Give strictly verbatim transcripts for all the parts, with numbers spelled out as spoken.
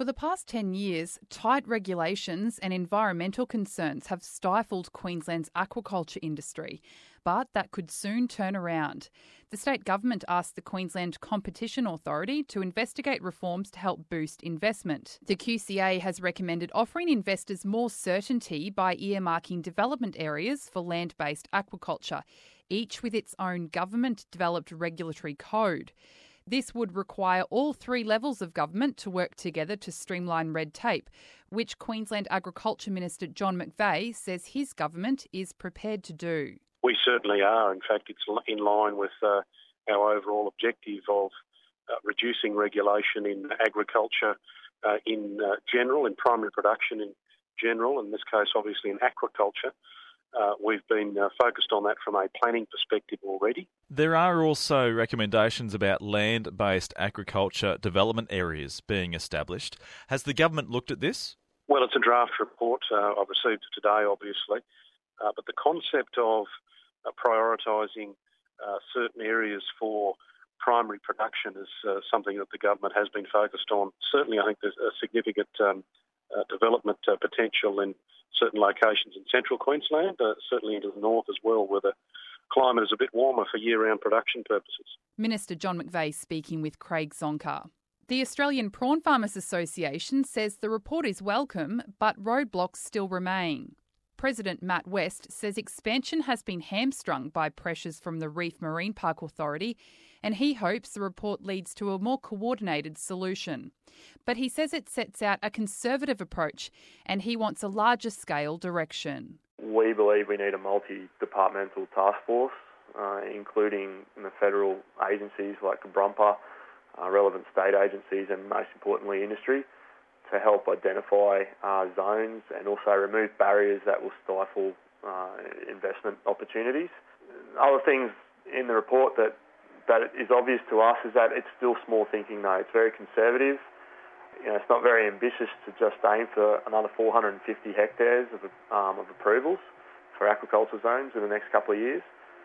For the past ten years, tight regulations and environmental concerns have stifled Queensland's aquaculture industry, but that could soon turn around. The state government asked the Queensland Competition Authority to investigate reforms to help boost investment. The Q C A has recommended offering investors more certainty by earmarking development areas for land-based aquaculture, each with its own government-developed regulatory code. This would require all three levels of government to work together to streamline red tape, which Queensland Agriculture Minister John McVeigh says his government is prepared to do. We certainly are. In fact, it's in line with uh, our overall objective of uh, reducing regulation in agriculture uh, in uh, general, in primary production in general, in this case obviously in aquaculture. Uh, we've been uh, focused on that from a planning perspective already. There are also recommendations about land-based agriculture development areas being established. Has the government looked at this? Well, it's a draft report. Uh, I've received it today, obviously. Uh, but the concept of uh, prioritising uh, certain areas for primary production is uh, something that the government has been focused on. Certainly, I think there's a significant um, uh, development uh, potential in certain locations in central Queensland, uh, certainly into the north as well, where the climate is a bit warmer for year-round production purposes. Minister John McVeigh speaking with Craig Zonka. The Australian Prawn Farmers Association says the report is welcome, but roadblocks still remain. President Matt West says expansion has been hamstrung by pressures from the Reef Marine Park Authority, and he hopes the report leads to a more coordinated solution. But he says it sets out a conservative approach, and he wants a larger scale direction. We believe we need a multi-departmental task force, uh, including the federal agencies like the Brumper, uh, relevant state agencies, and most importantly industry, to help identify uh, zones and also remove barriers that will stifle uh, investment opportunities. Other things in the report that, that is obvious to us is that it's still small thinking though. It's very conservative. You know, it's not very ambitious to just aim for another four hundred fifty hectares of, um, of approvals for aquaculture zones in the next couple of years.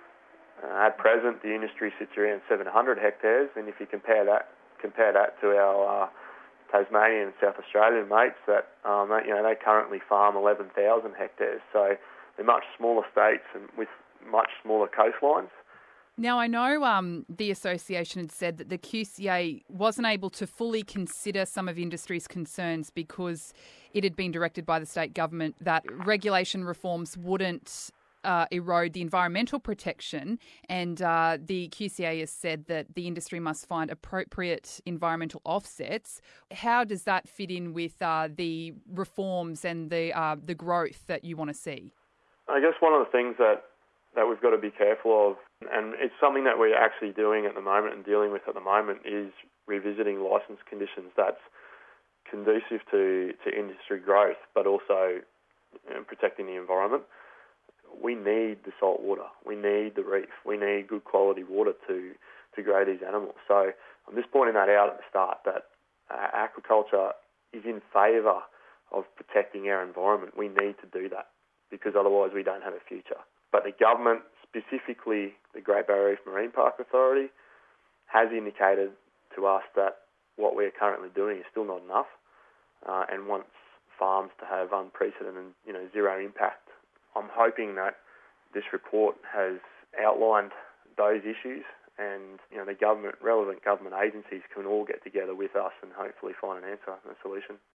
Uh, at present, the industry sits around seven hundred hectares, and if you compare that compare that to our uh, Tasmanian and South Australian mates, that um, you know they currently farm eleven thousand hectares, so they're much smaller states and with much smaller coastlines. Now, I know um, the association had said that the Q C A wasn't able to fully consider some of industry's concerns because it had been directed by the state government that regulation reforms wouldn't uh, erode the environmental protection, and uh, the Q C A has said that the industry must find appropriate environmental offsets. How does that fit in with uh, the reforms and the uh, the growth that you want to see? I guess one of the things that that we've got to be careful of, and it's something that we're actually doing at the moment and dealing with at the moment, is revisiting licence conditions that's conducive to, to industry growth, but also you know, protecting the environment. We need the salt water. We need the reef. We need good quality water to, to grow these animals. So I'm just pointing that out at the start, that uh, aquaculture is in favour of protecting our environment. We need to do that because otherwise we don't have a future. But the government, specifically the Great Barrier Reef Marine Park Authority, has indicated to us that what we're currently doing is still not enough uh, and wants farms to have unprecedented, you know, zero impact. I'm hoping that this report has outlined those issues and, you know, the government, relevant government agencies can all get together with us and hopefully find an answer and a solution.